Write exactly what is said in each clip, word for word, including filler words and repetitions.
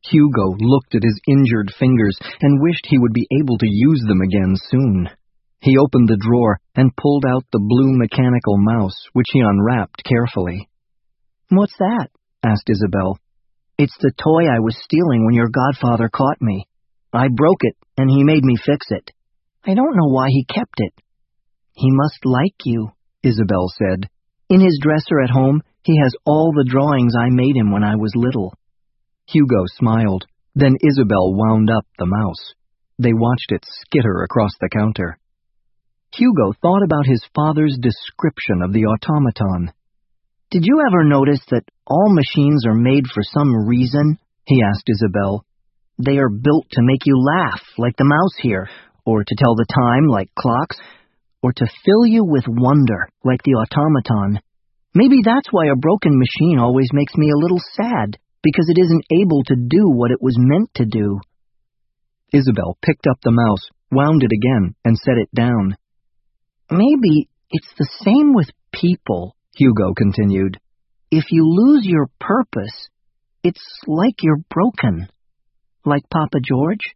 Hugo looked at his injured fingers and wished he would be able to use them again soon. He opened the drawer and pulled out the blue mechanical mouse, which he unwrapped carefully. "What's that?" asked Isabel. "It's the toy I was stealing when your godfather caught me. I broke it, and he made me fix it. I don't know why he kept it." "He must like you," Isabel said. "In his dresser at home, he has all the drawings I made him when I was little." Hugo smiled. Then Isabel wound up the mouse. They watched it skitter across the counter. Hugo thought about his father's description of the automaton. "Did you ever notice that all machines are made for some reason?" he asked Isabel. "They are built to make you laugh, like the mouse here, or to tell the time, like clocks, or to fill you with wonder, like the automaton. Maybe that's why a broken machine always makes me a little sad, because it isn't able to do what it was meant to do." Isabel picked up the mouse, wound it again, and set it down. "Maybe it's the same with people," Hugo continued. "If you lose your purpose, it's like you're broken. Like Papa George.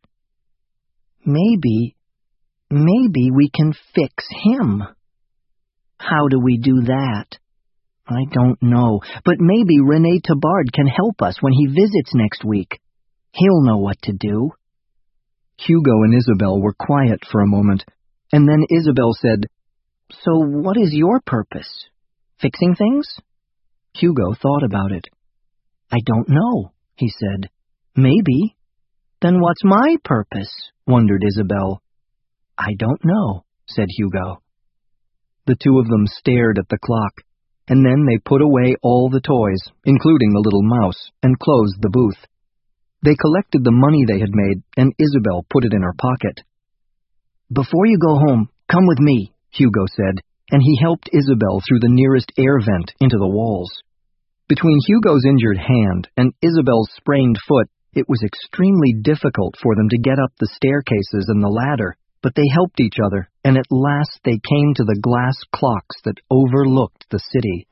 Maybe, maybe we can fix him. How do we do that? I don't know, but maybe René Tabard can help us when he visits next week. He'll know what to do." Hugo and Isabel were quiet for a moment, and then Isabel said, "So what is your purpose? Fixing things?" Hugo thought about it. "I don't know," he said. "Maybe." "Then what's my purpose?" wondered Isabel. "I don't know," said Hugo. The two of them stared at the clock, and then they put away all the toys, including the little mouse, and closed the booth. They collected the money they had made, and Isabel put it in her pocket. "Before you go home, come with me," Hugo said, and he helped Isabel through the nearest air vent into the walls. Between Hugo's injured hand and Isabel's sprained foot, it was extremely difficult for them to get up the staircases and the ladder, but they helped each other, and at last they came to the glass clocks that overlooked the city.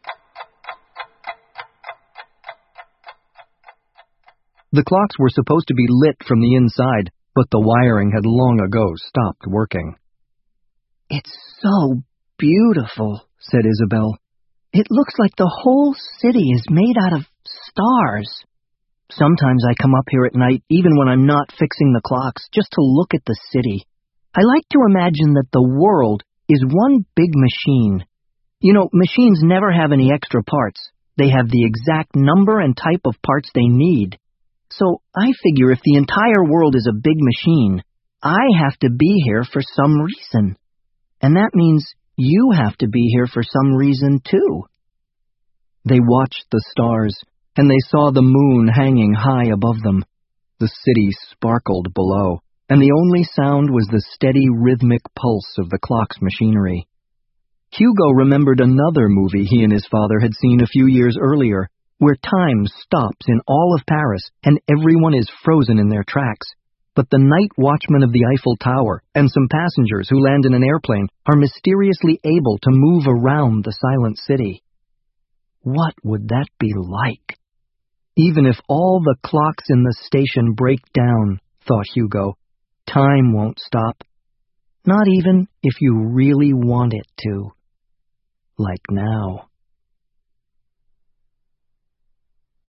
The clocks were supposed to be lit from the inside, but the wiring had long ago stopped working. "It's so beautiful," said Isabel. "It looks like the whole city is made out of stars. Sometimes I come up here at night, even when I'm not fixing the clocks, just to look at the city. I like to imagine that the world is one big machine. You know, machines never have any extra parts. They have the exact number and type of parts they need. So I figure if the entire world is a big machine, I have to be here for some reason. And that means you have to be here for some reason, too." They watched the stars, and they saw the moon hanging high above them. The city sparkled below, and the only sound was the steady rhythmic pulse of the clock's machinery. Hugo remembered another movie he and his father had seen a few years earlier, where time stops in all of Paris and everyone is frozen in their tracks. But the night watchman of the Eiffel Tower and some passengers who land in an airplane are mysteriously able to move around the silent city. What would that be like? Even if all the clocks in the station break down, thought Hugo, time won't stop. Not even if you really want it to. Like now.